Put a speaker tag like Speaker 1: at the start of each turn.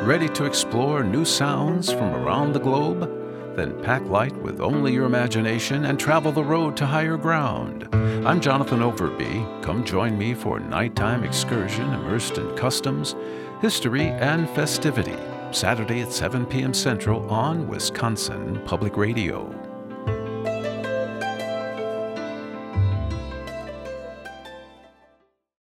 Speaker 1: Ready to explore new sounds from around the globe? Then pack light with only your imagination and travel the road to higher ground. I'm Jonathan Overby. Come join me for a nighttime excursion immersed in customs, history, and festivity. Saturday at 7 p.m. Central on Wisconsin Public Radio.